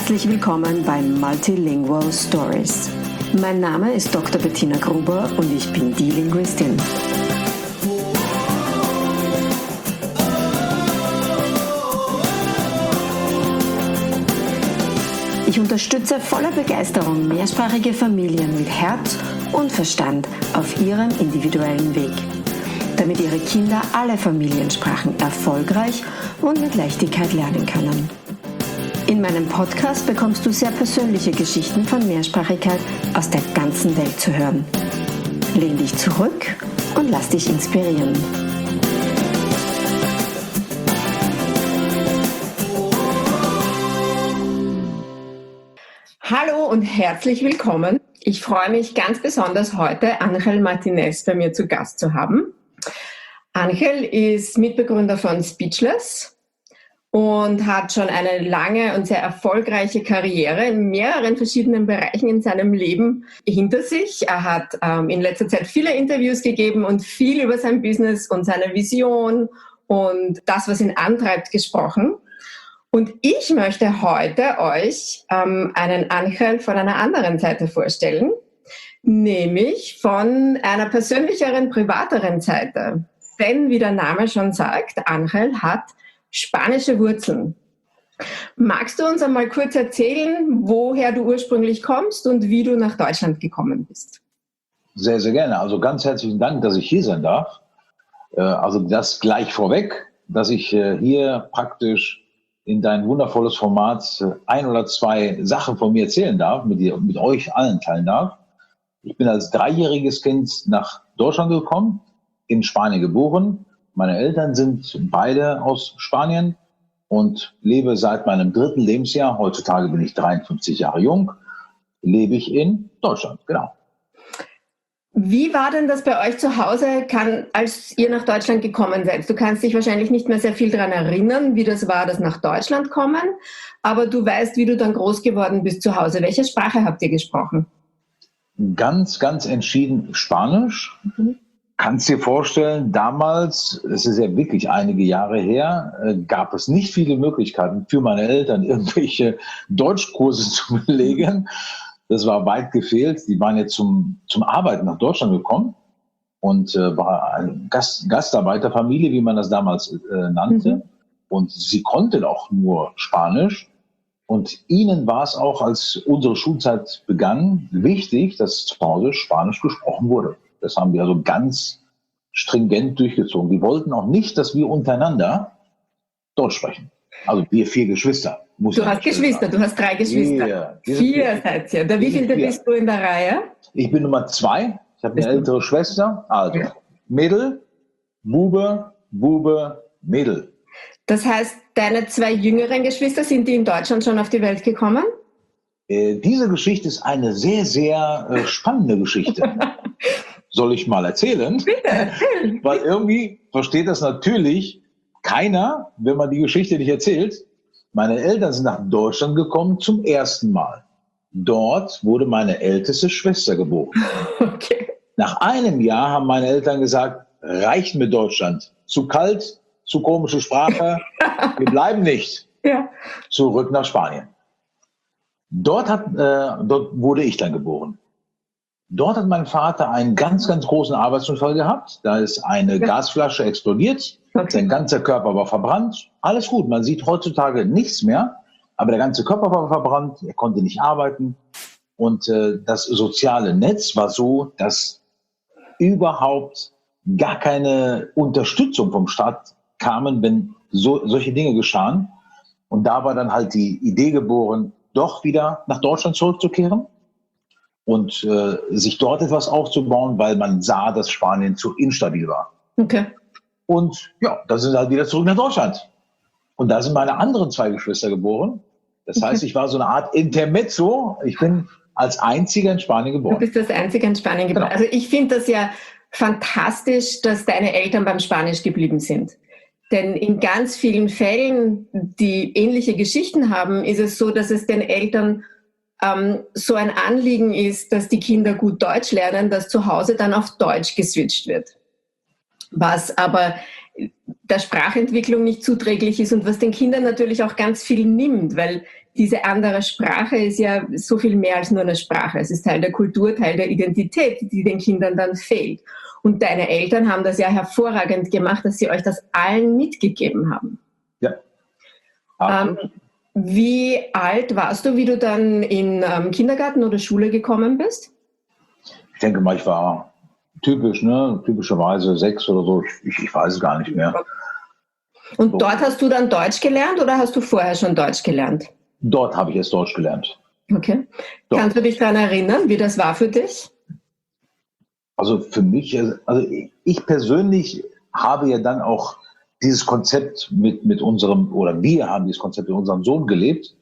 Herzlich willkommen bei Multilingual Stories. Mein Name ist Dr. Bettina Gruber und ich bin die Linguistin. Ich unterstütze voller Begeisterung mehrsprachige Familien mit Herz und Verstand auf ihrem individuellen Weg, damit ihre Kinder alle Familiensprachen erfolgreich und mit Leichtigkeit lernen können. In meinem Podcast bekommst du sehr persönliche Geschichten von Mehrsprachigkeit aus der ganzen Welt zu hören. Lehn dich zurück und lass dich inspirieren. Hallo und herzlich willkommen. Ich freue mich ganz besonders heute, Ángel Martínez bei mir zu Gast zu haben. Ángel ist Mitbegründer von Speechless und hat schon eine lange und sehr erfolgreiche Karriere in mehreren verschiedenen Bereichen in seinem Leben hinter sich. Er hat in letzter Zeit viele Interviews gegeben und viel über sein Business und seine Vision und das, was ihn antreibt, gesprochen. Und ich möchte heute euch einen Ángel von einer anderen Seite vorstellen, nämlich von einer persönlicheren, privateren Seite. Denn, wie der Name schon sagt, Ángel hat spanische Wurzeln. Magst du uns einmal kurz erzählen, woher du ursprünglich kommst und wie du nach Deutschland gekommen bist? Sehr, sehr gerne. Also ganz herzlichen Dank, dass ich hier sein darf. Also das gleich vorweg, dass ich hier praktisch in dein wundervolles Format ein oder zwei Sachen von mir erzählen darf, mit euch allen teilen darf. Ich bin als 3-jähriges Kind nach Deutschland gekommen, in Spanien geboren. Meine Eltern sind beide aus Spanien und lebe seit meinem 3. Lebensjahr, heutzutage bin ich 53 Jahre jung, lebe ich in Deutschland, genau. Wie war denn das bei euch zu Hause, als ihr nach Deutschland gekommen seid? Du kannst dich wahrscheinlich nicht mehr sehr viel daran erinnern, wie das war, das nach Deutschland kommen, aber du weißt, wie du dann groß geworden bist zu Hause. Welche Sprache habt ihr gesprochen? Ganz, ganz entschieden Spanisch. Kannst dir vorstellen, damals, es ist ja wirklich einige Jahre her, gab es nicht viele Möglichkeiten für meine Eltern, irgendwelche Deutschkurse zu belegen. Das war weit gefehlt. Die waren jetzt zum Arbeiten nach Deutschland gekommen und war eine Gastarbeiterfamilie, wie man das damals nannte. Und sie konnten auch nur Spanisch. Und ihnen war es auch, als unsere Schulzeit begann, wichtig, dass zu Hause Spanisch gesprochen wurde. Das haben wir also ganz stringent durchgezogen. Die wollten auch nicht, dass wir untereinander Deutsch sprechen. Also wir 4 Geschwister. Du hast Geschwister, du hast 3 Geschwister. 4 seid ihr. Wie viele bist du in der Reihe? Ich bin Nummer 2. Ich habe eine ältere Schwester. Also Mädel, Bube, Bube, Mädel. Das heißt, deine 2 jüngeren Geschwister, sind die in Deutschland schon auf die Welt gekommen? Diese Geschichte ist eine sehr, sehr spannende Geschichte. Soll ich mal erzählen? Bitte, erzähl. Weil irgendwie versteht das natürlich keiner, wenn man die Geschichte nicht erzählt. Meine Eltern sind nach Deutschland gekommen zum ersten Mal. Dort wurde meine älteste Schwester geboren. Okay. Nach einem Jahr haben meine Eltern gesagt, reicht mit Deutschland. Zu kalt, zu komische Sprache, wir bleiben nicht. Ja. Zurück nach Spanien. Dort wurde ich dann geboren. Dort hat mein Vater einen ganz, ganz großen Arbeitsunfall gehabt. Da ist eine Gasflasche explodiert. Okay. Sein ganzer Körper war verbrannt. Alles gut, man sieht heutzutage nichts mehr. Aber der ganze Körper war verbrannt. Er konnte nicht arbeiten. Und das soziale Netz war so, dass überhaupt gar keine Unterstützung vom Staat kamen, wenn solche Dinge geschahen. Und da war dann halt die Idee geboren, doch wieder nach Deutschland zurückzukehren und sich dort etwas aufzubauen, weil man sah, dass Spanien zu instabil war. Okay. Und ja, da sind wir halt wieder zurück nach Deutschland. Und da sind meine anderen 2 Geschwister geboren. Das heißt, ich war so eine Art Intermezzo. Ich bin als Einziger in Spanien geboren. Du bist das Einzige in Spanien geboren. Genau. Also ich finde das ja fantastisch, dass deine Eltern beim Spanisch geblieben sind. Denn in ganz vielen Fällen, die ähnliche Geschichten haben, ist es so, dass es den Eltern so ein Anliegen ist, dass die Kinder gut Deutsch lernen, dass zu Hause dann auf Deutsch geswitcht wird. Was aber der Sprachentwicklung nicht zuträglich ist und was den Kindern natürlich auch ganz viel nimmt, weil diese andere Sprache ist ja so viel mehr als nur eine Sprache. Es ist Teil der Kultur, Teil der Identität, die den Kindern dann fehlt. Und deine Eltern haben das ja hervorragend gemacht, dass sie euch das allen mitgegeben haben. Ja. Wie alt warst du, wie du dann in Kindergarten oder Schule gekommen bist? Ich denke mal, ich war typischerweise 6 oder so. Ich weiß es gar nicht mehr. Und so. Dort hast du dann Deutsch gelernt oder hast du vorher schon Deutsch gelernt? Dort habe ich erst Deutsch gelernt. Okay. Dort. Kannst du dich daran erinnern, wie das war für dich? Also für mich, also ich persönlich habe ja dann auch dieses Konzept mit unserem, oder wir haben dieses Konzept mit unserem Sohn gelebt.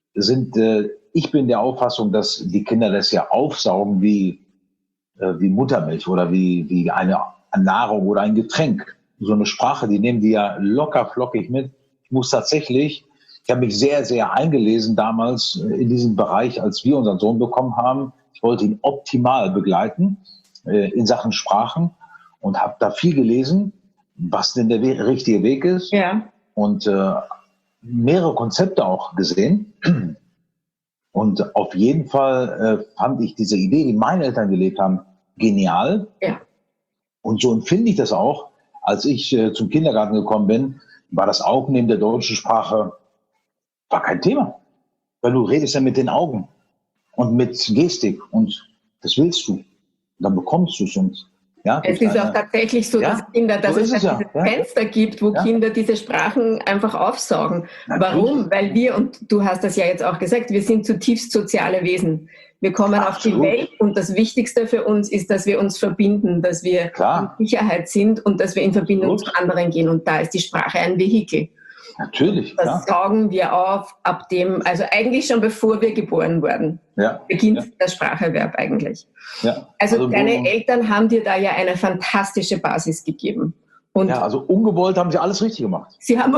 Ich bin der Auffassung, dass die Kinder das ja aufsaugen wie Muttermilch oder wie eine Nahrung oder ein Getränk. So eine Sprache, die nehmen die ja locker flockig mit. Ich habe mich sehr, sehr eingelesen damals in diesem Bereich, als wir unseren Sohn bekommen haben. Ich wollte ihn optimal begleiten in Sachen Sprachen und habe da viel gelesen, was denn der richtige Weg ist. Ja. Und mehrere Konzepte auch gesehen. Und auf jeden Fall fand ich diese Idee, die meine Eltern gelebt haben, genial. Ja. Und so empfinde ich das auch. Als ich zum Kindergarten gekommen bin, war das Aufnehmen der deutschen Sprache war kein Thema. Weil du redest ja mit den Augen und mit Gestik und das willst du. Und dann bekommst du es. Und ja, es ist auch tatsächlich so, dass Kinder, dass es dieses Fenster gibt, wo Kinder diese Sprachen einfach aufsaugen. Natürlich. Warum? Weil wir, und du hast das ja jetzt auch gesagt, wir sind zutiefst soziale Wesen. Wir kommen auf die Welt und das Wichtigste für uns ist, dass wir uns verbinden, dass wir in Sicherheit sind und dass wir in Verbindung zu anderen gehen. Und da ist die Sprache ein Vehikel. Natürlich. Das saugen wir auf, ab dem, also eigentlich schon bevor wir geboren wurden, beginnt der Spracherwerb eigentlich. Ja. Also deine Eltern haben dir da ja eine fantastische Basis gegeben. Und also ungewollt haben sie alles richtig gemacht. Sie haben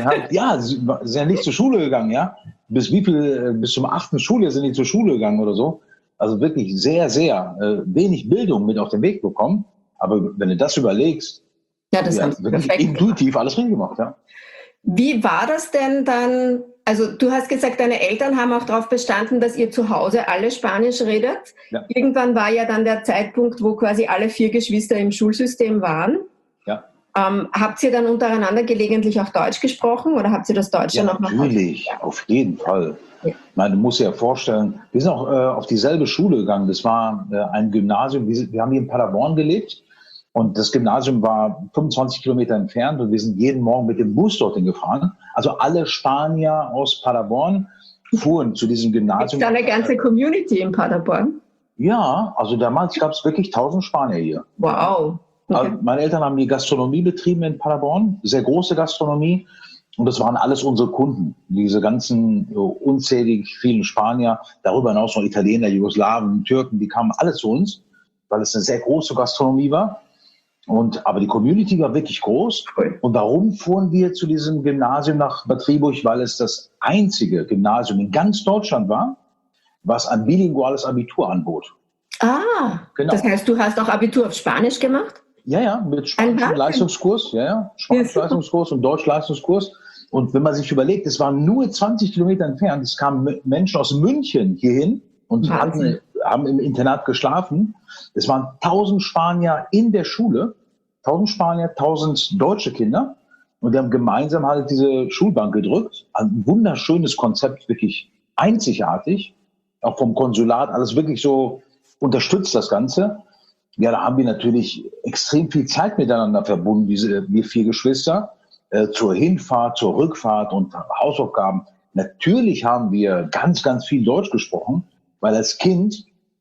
sie sind ja nicht zur Schule gegangen, ja. Bis zum 8. Schuljahr sind die zur Schule gegangen oder so. Also wirklich sehr, sehr wenig Bildung mit auf den Weg bekommen. Aber wenn du das überlegst, das haben sie perfekt intuitiv alles richtig gemacht, ja. Wie war das denn dann? Also du hast gesagt, deine Eltern haben auch darauf bestanden, dass ihr zu Hause alle Spanisch redet. Ja. Irgendwann war ja dann der Zeitpunkt, wo quasi alle 4 Geschwister im Schulsystem waren. Ja. Habt ihr dann untereinander gelegentlich auch Deutsch gesprochen oder habt ihr das Deutsch dann auch noch? Natürlich, auf jeden Fall. Ja. Ich meine, du musst dir ja vorstellen, wir sind auch auf dieselbe Schule gegangen. Das war ein Gymnasium. Wir haben hier in Paderborn gelebt. Und das Gymnasium war 25 Kilometer entfernt und wir sind jeden Morgen mit dem Bus dorthin gefahren. Also alle Spanier aus Paderborn fuhren zu diesem Gymnasium. Ist da eine ganze Community in Paderborn? Ja, also damals gab es wirklich 1000 Spanier hier. Wow. Okay. Also meine Eltern haben die Gastronomie betrieben in Paderborn, sehr große Gastronomie. Und das waren alles unsere Kunden. Diese ganzen unzählig vielen Spanier, darüber hinaus noch Italiener, Jugoslawen, Türken, die kamen alle zu uns, weil es eine sehr große Gastronomie war. Aber die Community war wirklich groß. Cool. Und warum fuhren wir zu diesem Gymnasium nach Bad Driburg? Weil es das einzige Gymnasium in ganz Deutschland war, was ein bilinguales Abitur anbot. Ah, genau. Das heißt, du hast auch Abitur auf Spanisch gemacht? Ja, mit spanischem Leistungskurs. Spanisch-Leistungskurs und Deutsch-Leistungskurs. Und wenn man sich überlegt, es waren nur 20 Kilometer entfernt. Es kamen Menschen aus München hierhin und haben im Internat geschlafen. Es waren 1000 Spanier in der Schule, 1000 Spanier, 1000 deutsche Kinder. Und die haben gemeinsam halt diese Schulbank gedrückt. Ein wunderschönes Konzept, wirklich einzigartig. Auch vom Konsulat, alles wirklich so unterstützt das Ganze. Ja, da haben wir natürlich extrem viel Zeit miteinander verbunden, wir 4 Geschwister, zur Hinfahrt, zur Rückfahrt und Hausaufgaben. Natürlich haben wir ganz, ganz viel Deutsch gesprochen, weil als Kind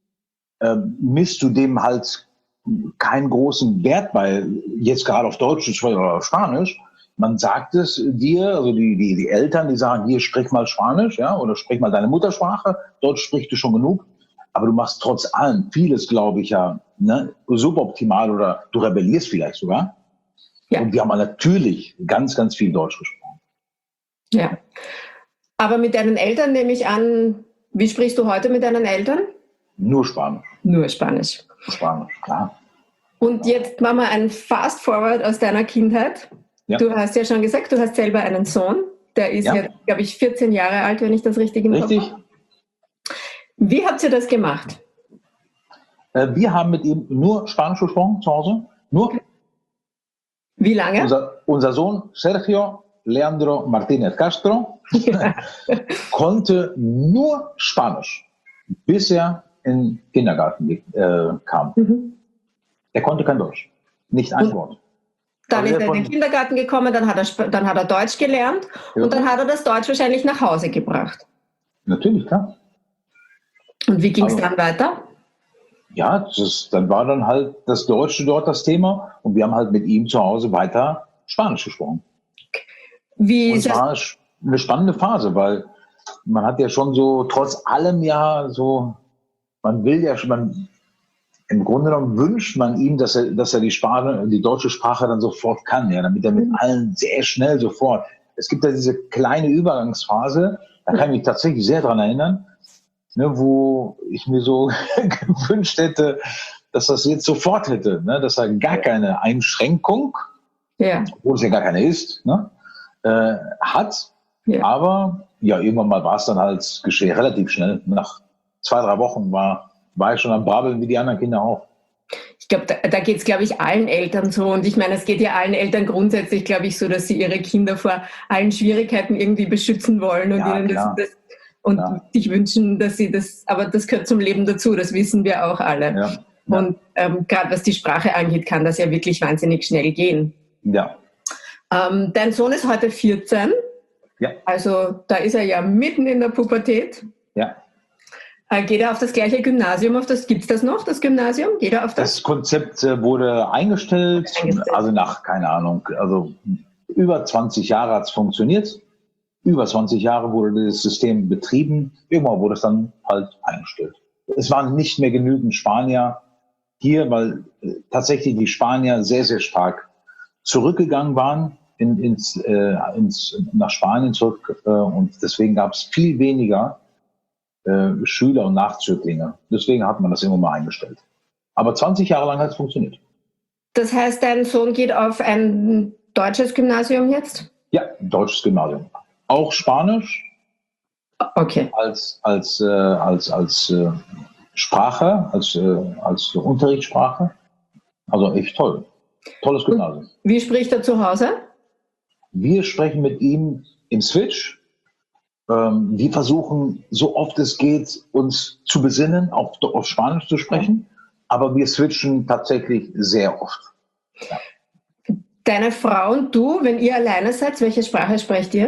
misst du dem halt keinen großen Wert bei, jetzt gerade auf Deutsch oder auf Spanisch. Man sagt es dir, also die Eltern, die sagen, hier, sprich mal Spanisch, ja, oder sprich mal deine Muttersprache. Deutsch sprichst du schon genug. Aber du machst trotz allem vieles, glaube ich, suboptimal oder du rebellierst vielleicht sogar. Ja. Und wir haben natürlich ganz, ganz viel Deutsch gesprochen. Ja. Aber mit deinen Eltern nehme ich an, wie sprichst du heute mit deinen Eltern? Nur Spanisch. Nur Spanisch. Spanisch, klar. Und jetzt machen wir einen Fast-Forward aus deiner Kindheit. Ja. Du hast ja schon gesagt, du hast selber einen Sohn. Der ist jetzt, glaube ich, 14 Jahre alt, wenn ich das richtig im Kopf habe. Richtig. Wie habt ihr das gemacht? Wir haben mit ihm nur Spanisch gesprochen zu Hause. Nur. Wie lange? Unser Sohn Sergio Leandro Martinez Castro konnte nur Spanisch, bis er in den Kindergarten kam. Er konnte kein Deutsch. Nicht ein Wort. Dann ist er in den Kindergarten gekommen, dann hat er Deutsch gelernt und dann hat er das Deutsch wahrscheinlich nach Hause gebracht. Natürlich, klar. Und wie ging es dann weiter? Ja, dann war dann halt das Deutsche dort das Thema und wir haben halt mit ihm zu Hause weiter Spanisch gesprochen. Und es war eine spannende Phase, weil man hat ja schon so, trotz allem ja so, man will ja schon, im Grunde genommen wünscht man ihm, dass er die deutsche Sprache dann sofort kann, ja, damit er mit allen sehr schnell sofort. Es gibt ja diese kleine Übergangsphase, da kann ich mich tatsächlich sehr dran erinnern, ne, wo ich mir so gewünscht hätte, dass das jetzt sofort hätte, ne, dass er gar keine Einschränkung, obwohl es ja gar keine ist, ne, hat. Ja. Aber ja, irgendwann mal war es dann halt geschehen, relativ schnell. Nach 2-3 Wochen war ich schon am Brabbeln wie die anderen Kinder auch. Ich glaube, da geht es, glaube ich, allen Eltern so. Und ich meine, es geht ja allen Eltern grundsätzlich, glaube ich, so, dass sie ihre Kinder vor allen Schwierigkeiten irgendwie beschützen wollen und ihnen sich wünschen, dass sie das, aber das gehört zum Leben dazu, das wissen wir auch alle. Ja. Ja. Und gerade was die Sprache angeht, kann das ja wirklich wahnsinnig schnell gehen. Ja. Dein Sohn ist heute 14. Ja. Also da ist er ja mitten in der Pubertät. Ja. Geht er auf das gleiche Gymnasium? Gibt es das noch, das Gymnasium? Geht er auf das Konzept wurde eingestellt, also nach, keine Ahnung, also über 20 Jahre hat es funktioniert. Über 20 Jahre wurde das System betrieben. Irgendwann wurde es dann halt eingestellt. Es waren nicht mehr genügend Spanier hier, weil tatsächlich die Spanier sehr, sehr stark zurückgegangen waren nach Spanien zurück. Und deswegen gab es viel weniger Schüler und Nachzüglinge. Deswegen hat man das immer mal eingestellt. Aber 20 Jahre lang hat es funktioniert. Das heißt, dein Sohn geht auf ein deutsches Gymnasium jetzt? Ja, deutsches Gymnasium. Auch Spanisch. Okay. Als Sprache, als Unterrichtssprache. Also echt toll. Tolles Gymnasium. Wie spricht er zu Hause? Wir sprechen mit ihm im Switch. Wir versuchen, so oft es geht, uns zu besinnen, auf Spanisch zu sprechen. Aber wir switchen tatsächlich sehr oft. Ja. Deine Frau und du, wenn ihr alleine seid, welche Sprache sprecht ihr?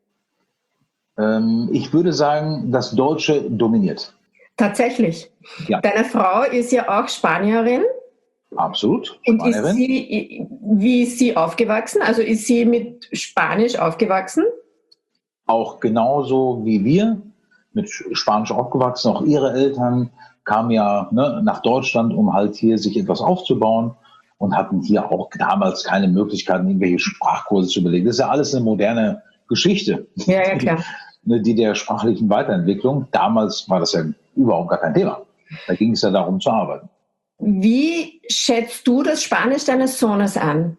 Ich würde sagen, das Deutsche dominiert. Tatsächlich? Ja. Deine Frau ist ja auch Spanierin. Absolut. Und wie ist sie aufgewachsen? Also ist sie mit Spanisch aufgewachsen? Auch genauso wie wir, mit Spanisch aufgewachsen. Auch ihre Eltern kamen ja nach Deutschland, um halt hier sich etwas aufzubauen und hatten hier auch damals keine Möglichkeiten, irgendwelche Sprachkurse zu belegen. Das ist ja alles eine moderne Geschichte. Ja, klar. Die der sprachlichen Weiterentwicklung. Damals war das ja überhaupt gar kein Thema. Da ging es ja darum zu arbeiten. Wie schätzt du das Spanisch deines Sohnes an?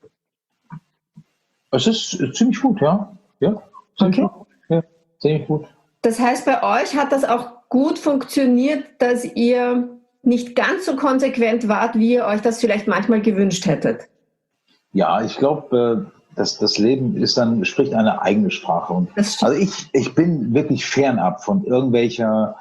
Es ist ziemlich gut, ja. Okay. Ja, ziemlich gut. Das heißt, bei euch hat das auch gut funktioniert, dass ihr nicht ganz so konsequent wart, wie ihr euch das vielleicht manchmal gewünscht hättet? Ja, ich glaube, das Leben spricht eine eigene Sprache. Und also ich bin wirklich fernab von irgendwelcher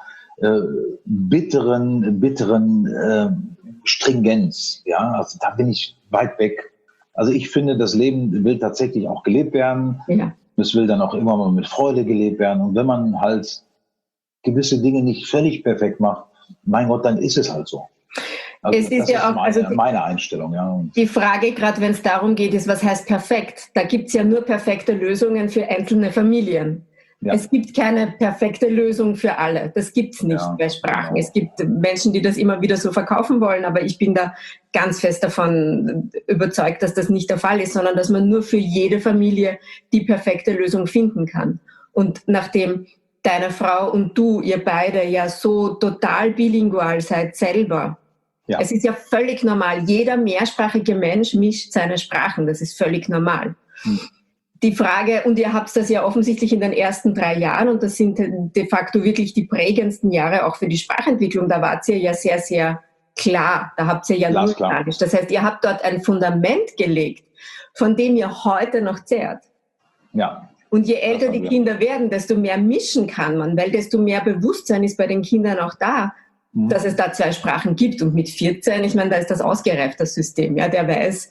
bitteren Stringenz. Ja, also da bin ich weit weg. Also ich finde, das Leben will tatsächlich auch gelebt werden. Ja. Es will dann auch immer mal mit Freude gelebt werden. Und wenn man halt gewisse Dinge nicht völlig perfekt macht, mein Gott, dann ist es halt so. Also es ist ja auch meine Einstellung. Ja. Und die Frage, gerade wenn es darum geht, ist, was heißt perfekt? Da gibt es ja nur perfekte Lösungen für einzelne Familien. Ja. Es gibt keine perfekte Lösung für alle. Das gibt es nicht bei Sprachen. Genau. Es gibt Menschen, die das immer wieder so verkaufen wollen, aber ich bin da ganz fest davon überzeugt, dass das nicht der Fall ist, sondern dass man nur für jede Familie die perfekte Lösung finden kann. Und nachdem deine Frau und du, ihr beide ja so total bilingual seid selber, es ist ja völlig normal. Jeder mehrsprachige Mensch mischt seine Sprachen. Das ist völlig normal. die Frage, und ihr habt das ja offensichtlich in den ersten 3 Jahren, und das sind de facto wirklich die prägendsten Jahre auch für die Sprachentwicklung, da wart ihr ja sehr, sehr klar, da habt ihr ja null Spanisch. Das heißt, ihr habt dort ein Fundament gelegt, von dem ihr heute noch zehrt. Ja. Und je älter die Kinder werden, desto mehr mischen kann man, weil desto mehr Bewusstsein ist bei den Kindern auch da, dass es da 2 Sprachen gibt. Und mit 14, ich meine, da ist das ausgereift, das System. Ja, der weiß,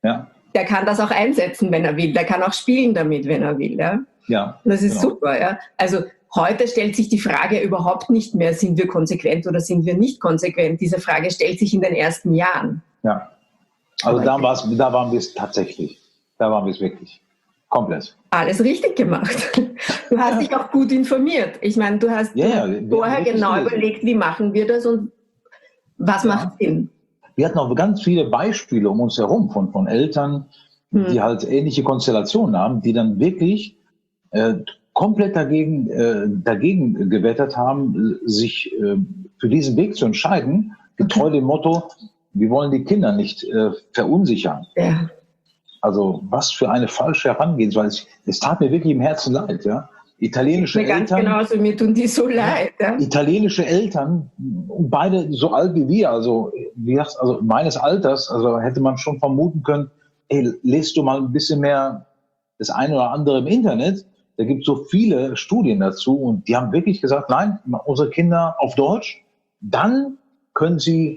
der kann das auch einsetzen, wenn er will. Der kann auch spielen damit, wenn er will. Ja, ja, und das ist super. Ja. Also heute stellt sich die Frage überhaupt nicht mehr, sind wir konsequent oder sind wir nicht konsequent. Diese Frage stellt sich in den ersten Jahren. Ja, also da waren wir es tatsächlich. Da waren wir es wirklich. Komplett. Alles richtig gemacht. Du hast dich auch gut informiert. Ich meine, du hast vorher genau überlegt, wie machen wir das und was macht Sinn. Wir hatten auch ganz viele Beispiele um uns herum von Eltern, die halt ähnliche Konstellationen haben, die dann wirklich komplett dagegen gewettert haben, sich für diesen Weg zu entscheiden, getreu dem Motto, wir wollen die Kinder nicht verunsichern. Ja. Also was für eine falsche Herangehensweise. Es tat mir wirklich im Herzen leid. Ja? Italienische mir Eltern. Ganz genauso, mir tun die so leid. Ja? Italienische Eltern, beide so alt wie wir, also meines Alters, also hätte man schon vermuten können, hey, lest du mal ein bisschen mehr das eine oder andere im Internet. Da gibt es so viele Studien dazu und die haben wirklich gesagt, nein, unsere Kinder auf Deutsch, dann können sie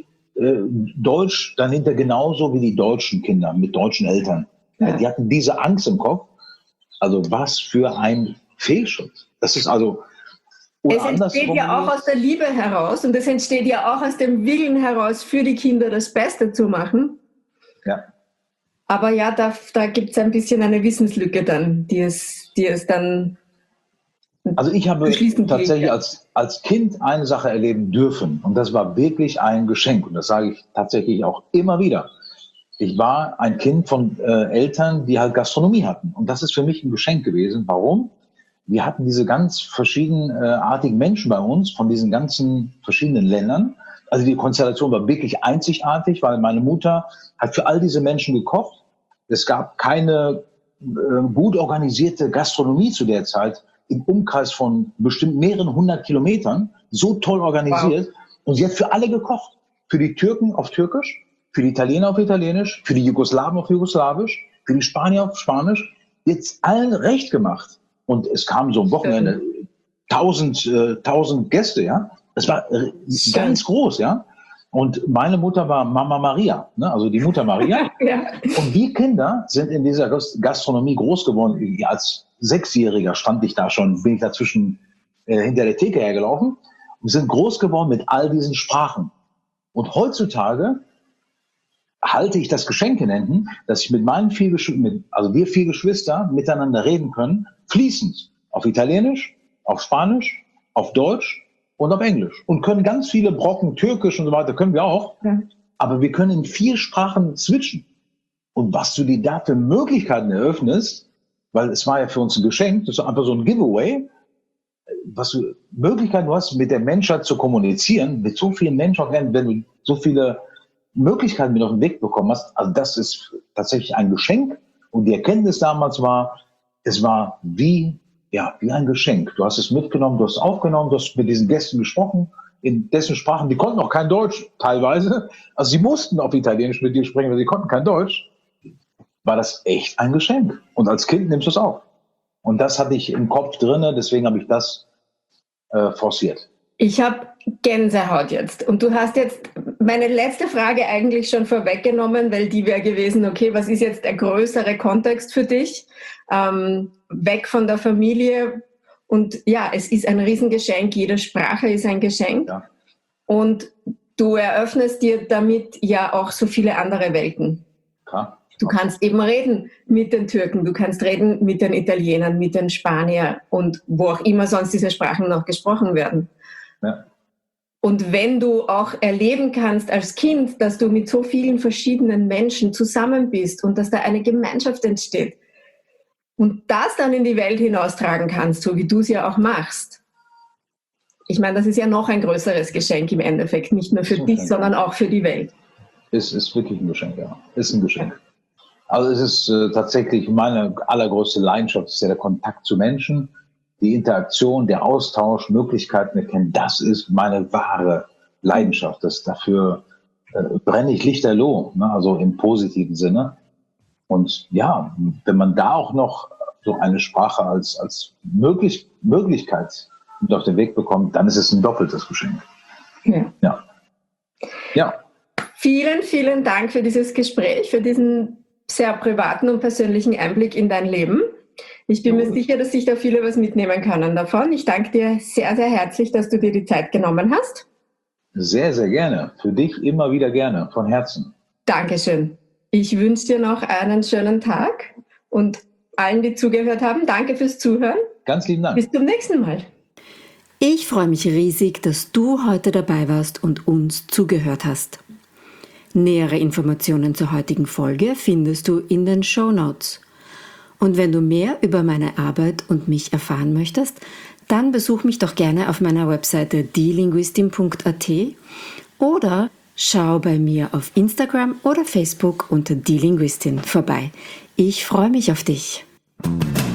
Deutsch dahinter genauso wie die deutschen Kinder mit deutschen Eltern. Ja. Die hatten diese Angst im Kopf. Also was für ein Fehlschritt. Das ist also... Es entsteht ja auch aus der Liebe heraus und es entsteht ja auch aus dem Willen heraus, für die Kinder das Beste zu machen. Ja. Aber ja, da gibt es ein bisschen eine Wissenslücke dann, die es dann... Also ich habe tatsächlich als Kind eine Sache erleben dürfen und das war wirklich ein Geschenk und das sage ich tatsächlich auch immer wieder. Ich war ein Kind von Eltern, die halt Gastronomie hatten und das ist für mich ein Geschenk gewesen. Warum? Wir hatten diese ganz verschiedenartigen Menschen bei uns von diesen ganzen verschiedenen Ländern. Also die Konstellation war wirklich einzigartig, weil meine Mutter hat für all diese Menschen gekocht. Es gab keine gut organisierte Gastronomie zu der Zeit im Umkreis von bestimmt mehreren 100 Kilometern, so toll organisiert. Wow. Und sie hat für alle gekocht. Für die Türken auf Türkisch, für die Italiener auf Italienisch, für die Jugoslawen auf Jugoslawisch, für die Spanier auf Spanisch. Jetzt allen recht gemacht. Und es kamen so am Wochenende 1000 Gäste, ja. Es war ganz groß, ja. Und meine Mutter war Mama Maria, ne? Also die Mutter Maria. Ja. Und die Kinder sind in dieser Gastronomie groß geworden. Als 6-Jähriger bin ich dazwischen hinter der Theke hergelaufen und sind groß geworden mit all diesen Sprachen. Und heutzutage halte ich das Geschenk in Händen, dass ich mit meinen wir 4 Geschwister miteinander reden können, fließend. Auf Italienisch, auf Spanisch, auf Deutsch und auf Englisch. Und können ganz viele Brocken, Türkisch und so weiter, können wir auch. Ja. Aber wir können in 4 Sprachen switchen. Und was du dir da für Möglichkeiten eröffnest, weil es war ja für uns ein Geschenk, das ist einfach so ein Giveaway, was du Möglichkeiten hast, mit der Menschheit zu kommunizieren, mit so vielen Menschen, wenn du so viele Möglichkeiten mit auf den Weg bekommen hast, also das ist tatsächlich ein Geschenk. Und die Erkenntnis damals war, es war wie ein Geschenk. Du hast es mitgenommen, du hast es aufgenommen, du hast mit diesen Gästen gesprochen, in dessen Sprachen, die konnten auch kein Deutsch teilweise. Also sie mussten auf Italienisch mit dir sprechen, weil sie konnten kein Deutsch. War das echt ein Geschenk. Und als Kind nimmst du es auf. Und das hatte ich im Kopf drin, deswegen habe ich das forciert. Ich habe Gänsehaut jetzt. Und du hast jetzt meine letzte Frage eigentlich schon vorweggenommen, weil die wäre gewesen, okay, was ist jetzt der größere Kontext für dich? Weg von der Familie. Und ja, es ist ein Riesengeschenk. Jede Sprache ist ein Geschenk. Ja. Und du eröffnest dir damit ja auch so viele andere Welten. Klar. Du kannst eben reden mit den Türken, du kannst reden mit den Italienern, mit den Spaniern und wo auch immer sonst diese Sprachen noch gesprochen werden. Ja. Und wenn du auch erleben kannst als Kind, dass du mit so vielen verschiedenen Menschen zusammen bist und dass da eine Gemeinschaft entsteht und das dann in die Welt hinaustragen kannst, so wie du es ja auch machst. Ich meine, das ist ja noch ein größeres Geschenk im Endeffekt, nicht nur für dich, sondern auch für die Welt. Es ist wirklich ein Geschenk, ja. Ist ein Geschenk. Also es ist tatsächlich meine allergrößte Leidenschaft, ist ja der Kontakt zu Menschen, die Interaktion, der Austausch, Möglichkeiten erkennen. Das ist meine wahre Leidenschaft. Dafür brenne ich lichterloh, ne? Also im positiven Sinne. Und ja, wenn man da auch noch so eine Sprache als Möglichkeit mit auf den Weg bekommt, dann ist es ein doppeltes Geschenk. Ja. Ja. Ja. Vielen, vielen Dank für dieses Gespräch, für diesen sehr privaten und persönlichen Einblick in dein Leben. Ich bin mir sicher, dass sich da viele was mitnehmen können davon. Ich danke dir sehr, sehr herzlich, dass du dir die Zeit genommen hast. Sehr, sehr gerne. Für dich immer wieder gerne, von Herzen. Dankeschön. Ich wünsche dir noch einen schönen Tag und allen, die zugehört haben, danke fürs Zuhören. Ganz lieben Dank. Bis zum nächsten Mal. Ich freue mich riesig, dass du heute dabei warst und uns zugehört hast. Nähere Informationen zur heutigen Folge findest du in den Shownotes. Und wenn du mehr über meine Arbeit und mich erfahren möchtest, dann besuch mich doch gerne auf meiner Webseite dielinguistin.at oder schau bei mir auf Instagram oder Facebook unter Die Linguistin vorbei. Ich freue mich auf dich.